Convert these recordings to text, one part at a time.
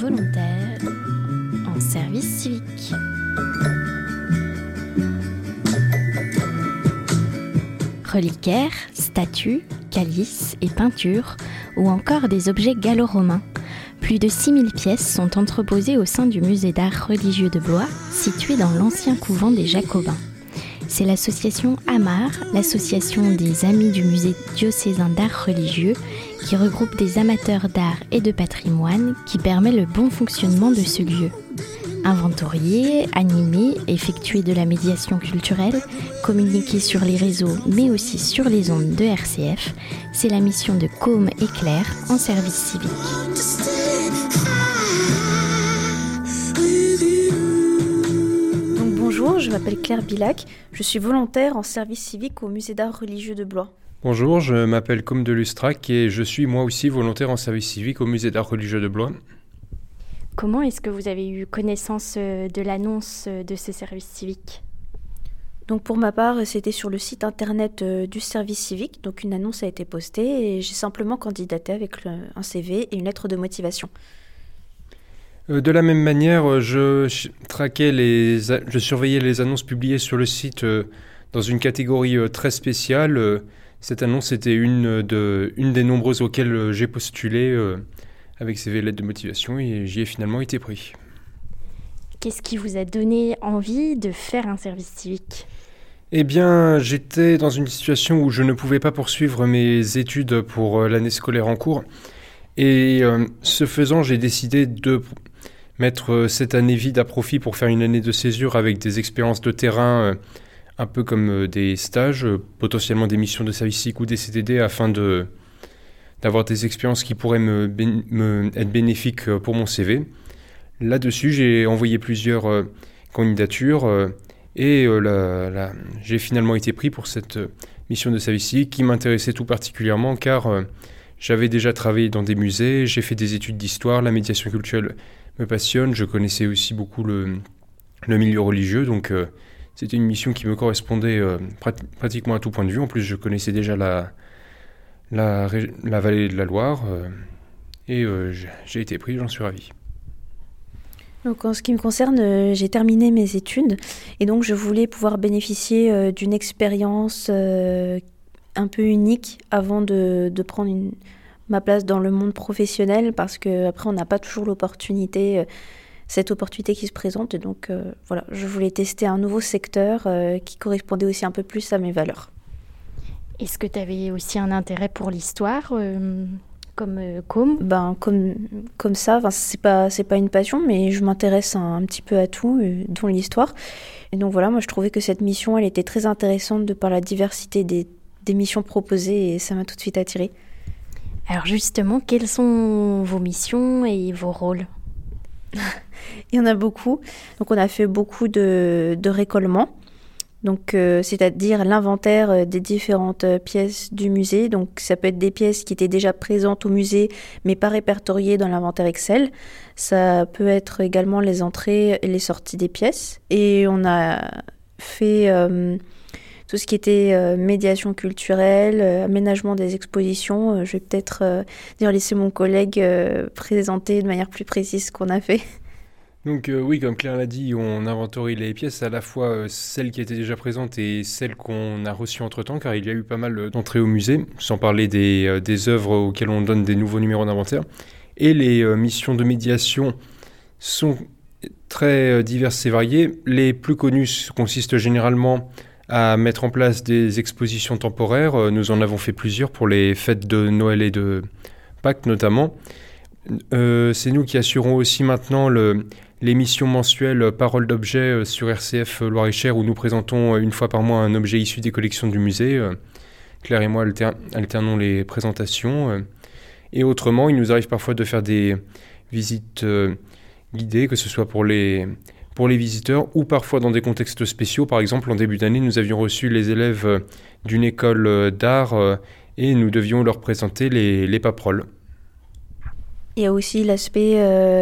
volontaire en service civique. Reliquaires, statues, calices et peintures, ou encore des objets gallo-romains. Plus de 6000 pièces sont entreposées au sein du musée d'art religieux de Blois, situé dans l'ancien couvent des Jacobins. C'est l'association AMAR, l'association des Amis du musée diocésain d'art religieux, qui regroupe des amateurs d'art et de patrimoine, qui permet le bon fonctionnement de ce lieu. Inventorier, animer, effectuer de la médiation culturelle, communiquer sur les réseaux mais aussi sur les ondes de RCF, c'est la mission de Côme et Claire en service civique. Donc bonjour, je m'appelle Claire Bilac, je suis volontaire en service civique au musée d'art religieux de Blois. Bonjour, je m'appelle Côme de Lustrac et je suis moi aussi volontaire en service civique au musée d'art religieux de Blois. Comment est-ce que vous avez eu connaissance de l'annonce de ce service civique ? Donc pour ma part, c'était sur le site internet du service civique, donc une annonce a été postée et j'ai simplement candidaté avec un CV et une lettre de motivation. De la même manière, je surveillais les annonces publiées sur le site dans une catégorie très spéciale. Cette annonce était une des nombreuses auxquelles j'ai postulé avec CV et lettre de motivation et j'y ai finalement été pris. Qu'est-ce qui vous a donné envie de faire un service civique ? Eh bien, j'étais dans une situation où je ne pouvais pas poursuivre mes études pour l'année scolaire en cours. Et ce faisant, j'ai décidé de mettre cette année vide à profit pour faire une année de césure avec des expériences de terrain, un peu comme des stages, potentiellement des missions de service civique ou des CDD, afin d'avoir des expériences qui pourraient être bénéfiques pour mon CV. Là-dessus, j'ai envoyé plusieurs candidatures et j'ai finalement été pris pour cette mission de service civique qui m'intéressait tout particulièrement car j'avais déjà travaillé dans des musées, j'ai fait des études d'histoire, la médiation culturelle me passionne, je connaissais aussi beaucoup le milieu religieux, donc c'était une mission qui me correspondait pratiquement à tout point de vue. En plus, je connaissais déjà la vallée de la Loire et j'ai été pris, j'en suis ravi. Donc en ce qui me concerne, j'ai terminé mes études et donc je voulais pouvoir bénéficier d'une expérience un peu unique avant de prendre ma place dans le monde professionnel parce qu'après on n'a pas toujours cette opportunité qui se présente et donc voilà, je voulais tester un nouveau secteur qui correspondait aussi un peu plus à mes valeurs. Est-ce que tu avais aussi un intérêt pour l'histoire comme Côme ? Comme ça, c'est pas une passion, mais je m'intéresse un petit peu à tout, dont l'histoire. Et donc voilà, moi je trouvais que cette mission, elle était très intéressante de par la diversité des missions proposées et ça m'a tout de suite attirée. Alors justement, quelles sont vos missions et vos rôles ? Il y en a beaucoup. Donc on a fait beaucoup de récollements. Donc, c'est-à-dire l'inventaire des différentes pièces du musée. Donc, ça peut être des pièces qui étaient déjà présentes au musée, mais pas répertoriées dans l'inventaire Excel. Ça peut être également les entrées et les sorties des pièces. Et on a fait tout ce qui était médiation culturelle, aménagement des expositions. Je vais peut-être laisser mon collègue présenter de manière plus précise ce qu'on a fait. Donc oui, comme Claire l'a dit, on inventorie les pièces, à la fois celles qui étaient déjà présentes et celles qu'on a reçues entre-temps, car il y a eu pas mal d'entrées au musée, sans parler des œuvres auxquelles on donne des nouveaux numéros d'inventaire. Et les missions de médiation sont très diverses et variées. Les plus connues consistent généralement à mettre en place des expositions temporaires. Nous en avons fait plusieurs pour les fêtes de Noël et de Pâques notamment. C'est nous qui assurons aussi maintenant les missions mensuelles Parole d'objet sur RCF Loir-et-Cher où nous présentons une fois par mois un objet issu des collections du musée. Claire et moi alternons les présentations. Et autrement, il nous arrive parfois de faire des visites guidées, que ce soit pour les visiteurs ou parfois dans des contextes spéciaux. Par exemple, en début d'année, nous avions reçu les élèves d'une école d'art et nous devions leur présenter les paperoles. Il y a aussi l'aspect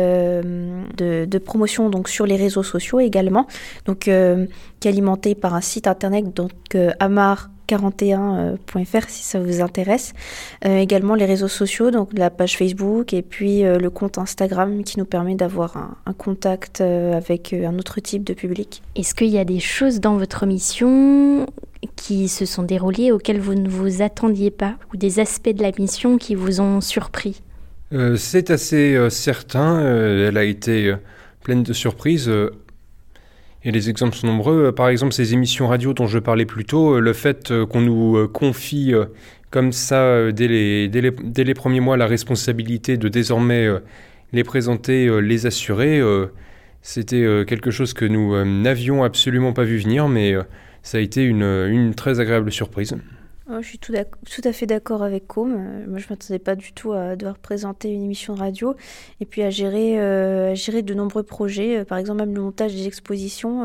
de promotion donc, sur les réseaux sociaux également, donc, qui est alimenté par un site internet donc, amar.fr. 41.fr si ça vous intéresse. Également les réseaux sociaux, donc la page Facebook et puis le compte Instagram qui nous permet d'avoir un contact avec un autre type de public. Est-ce qu'il y a des choses dans votre mission qui se sont déroulées auxquelles vous ne vous attendiez pas, ou des aspects de la mission qui vous ont surpris ? C'est assez certain, elle a été pleine de surprises. Et les exemples sont nombreux. Par exemple, ces émissions radio dont je parlais plus tôt, le fait qu'on nous confie comme ça, dès les premiers mois, la responsabilité de désormais les présenter, les assurer, c'était quelque chose que nous n'avions absolument pas vu venir, mais ça a été une très agréable surprise. Je suis tout à fait d'accord avec Com. Moi, je ne m'attendais pas du tout à devoir présenter une émission de radio et puis à gérer de nombreux projets. Par exemple, même le montage des expositions,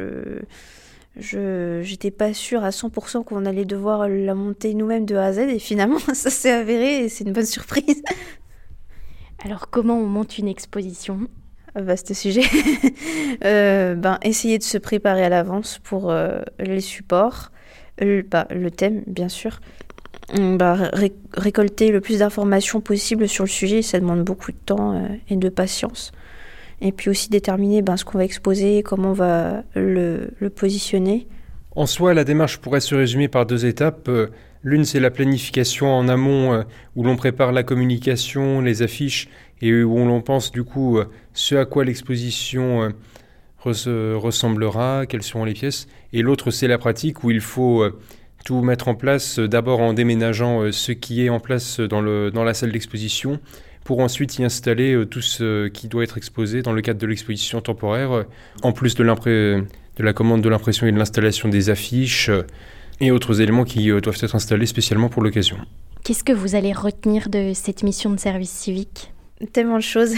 je n'étais pas sûre à 100% qu'on allait devoir la monter nous-mêmes de A à Z et finalement, ça s'est avéré et c'est une bonne surprise. Alors, comment on monte une exposition ? Vaste sujet. Essayer de se préparer à l'avance pour les supports. Le thème, bien sûr. Récolter le plus d'informations possible sur le sujet, ça demande beaucoup de temps et de patience. Et puis aussi déterminer ce qu'on va exposer, comment on va le positionner. En soi, la démarche pourrait se résumer par 2 étapes. L'une, c'est la planification en amont, où l'on prépare la communication, les affiches, et où l'on pense du coup ce à quoi l'exposition ressemblera, quelles seront les pièces. Et l'autre, c'est la pratique où il faut tout mettre en place, d'abord en déménageant ce qui est en place dans la salle d'exposition, pour ensuite y installer tout ce qui doit être exposé dans le cadre de l'exposition temporaire, en plus de la commande de l'impression et de l'installation des affiches et autres éléments qui doivent être installés spécialement pour l'occasion. Qu'est-ce que vous allez retenir de cette mission de service civique ? Tellement de choses.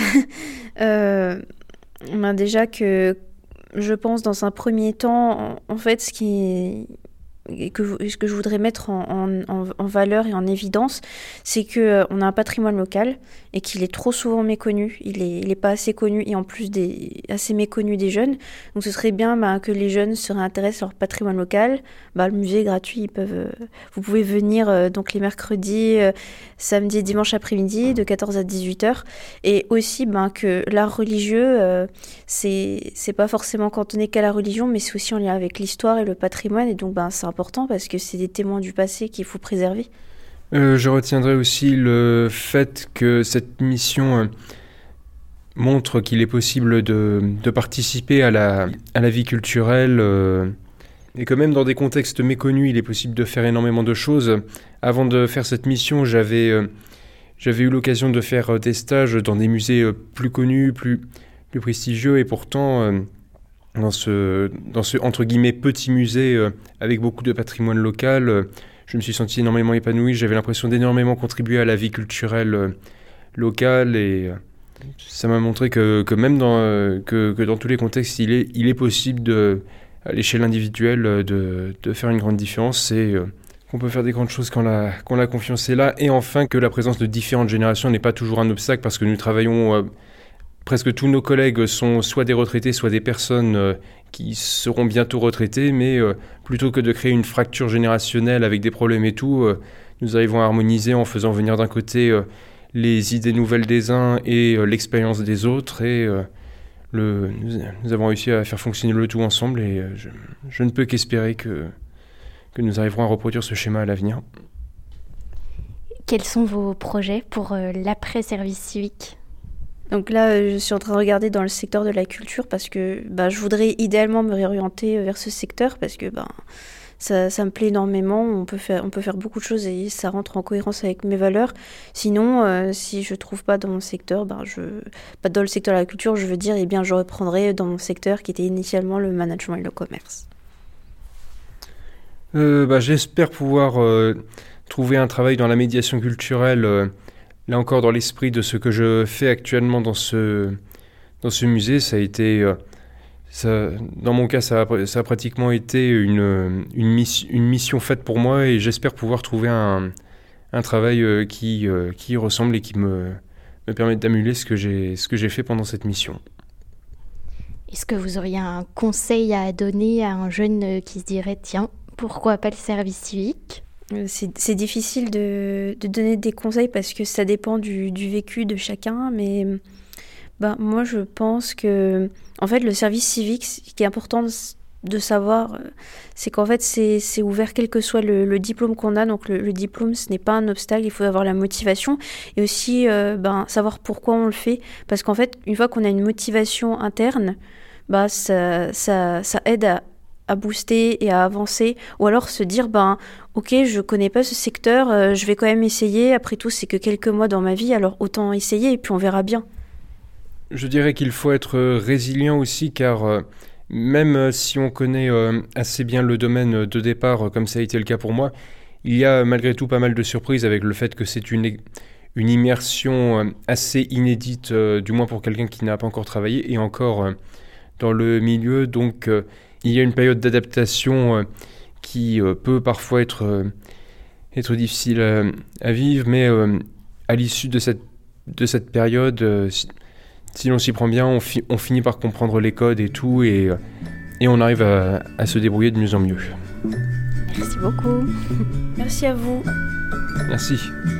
Déjà que je pense dans un premier temps, en fait, ce que je voudrais mettre en valeur et en évidence, c'est qu'on a un patrimoine local et qu'il est trop souvent méconnu. Il est pas assez connu et en plus assez méconnu des jeunes. Donc ce serait bien que les jeunes se réintéressent à leur patrimoine local. Le musée est gratuit, vous pouvez venir donc les mercredis, samedi et dimanche après-midi de 14 à 18h. Et aussi que l'art religieux, c'est pas forcément cantonné qu'à la religion, mais c'est aussi en lien avec l'histoire et le patrimoine. Et donc c'est important parce que c'est des témoins du passé qu'il faut préserver. Je retiendrai aussi le fait que cette mission montre qu'il est possible de participer à la vie culturelle et que même dans des contextes méconnus, il est possible de faire énormément de choses. Avant de faire cette mission, j'avais eu l'occasion de faire des stages dans des musées plus connus, plus prestigieux, et pourtant dans ce entre guillemets petit musée avec beaucoup de patrimoine local, je me suis senti énormément épanoui. J'avais l'impression d'énormément contribuer à la vie culturelle locale et ça m'a montré que même que dans tous les contextes, il est possible à l'échelle individuelle de faire une grande différence et qu'on peut faire des grandes choses quand la confiance est là. Et enfin, que la présence de différentes générations n'est pas toujours un obstacle parce que nous travaillons... presque tous nos collègues sont soit des retraités, soit des personnes qui seront bientôt retraitées, mais plutôt que de créer une fracture générationnelle avec des problèmes et tout, nous arrivons à harmoniser en faisant venir d'un côté les idées nouvelles des uns et l'expérience des autres, et nous avons réussi à faire fonctionner le tout ensemble, et je ne peux qu'espérer que nous arriverons à reproduire ce schéma à l'avenir. Quels sont vos projets pour l'après-service civique ? Donc là, je suis en train de regarder dans le secteur de la culture parce que je voudrais idéalement me réorienter vers ce secteur parce que ça me plaît énormément. On peut faire beaucoup de choses et ça rentre en cohérence avec mes valeurs. Sinon, si je trouve pas dans mon secteur, pas dans le secteur de la culture, je veux dire, je reprendrai dans mon secteur qui était initialement le management et le commerce. J'espère pouvoir trouver un travail dans la médiation culturelle. Là encore, dans l'esprit de ce que je fais actuellement dans ce musée, ça a été, dans mon cas, ça a pratiquement été une mission faite pour moi, et j'espère pouvoir trouver un travail qui y ressemble et qui me permette d'amuler ce que j'ai fait pendant cette mission. Est-ce que vous auriez un conseil à donner à un jeune qui se dirait « Tiens, Pourquoi pas le service civique ? C'est difficile de donner des conseils parce que ça dépend du vécu de chacun, mais moi je pense que en fait le service civique, ce qui est important de savoir, c'est qu'en fait c'est ouvert quel que soit le diplôme qu'on a, donc le diplôme ce n'est pas un obstacle, il faut avoir la motivation et aussi savoir pourquoi on le fait, parce qu'en fait une fois qu'on a une motivation interne, ça aide à booster et à avancer, ou alors se dire ok, je connais pas ce secteur, je vais quand même essayer, après tout c'est que quelques mois dans ma vie, alors autant essayer et puis on verra bien. Je dirais qu'il faut être résilient aussi, car même si on connaît assez bien le domaine de départ, comme ça a été le cas pour moi, il y a malgré tout pas mal de surprises avec le fait que c'est une immersion assez inédite, du moins pour quelqu'un qui n'a pas encore travaillé, et encore dans le milieu, donc il y a une période d'adaptation qui peut parfois être difficile à vivre, mais à l'issue de cette période, si l'on s'y prend bien, on finit par comprendre les codes et tout, et on arrive à se débrouiller de mieux en mieux. Merci beaucoup. Merci à vous. Merci.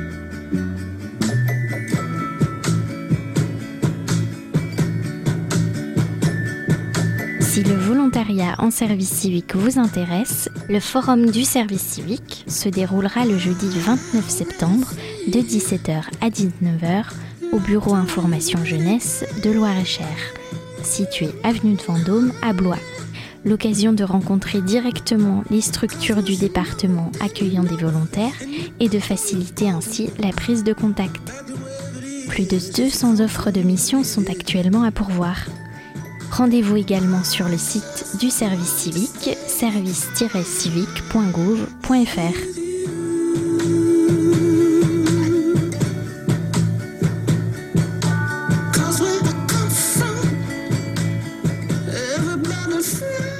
Si le volontariat en service civique vous intéresse, le forum du service civique se déroulera le jeudi 29 septembre de 17h à 19h au bureau information jeunesse de Loir-et-Cher, situé avenue de Vendôme à Blois. L'occasion de rencontrer directement les structures du département accueillant des volontaires et de faciliter ainsi la prise de contact. Plus de 200 offres de missions sont actuellement à pourvoir. Rendez-vous également sur le site du service civique, service-civique.gouv.fr. Cause where I come from, everybody free.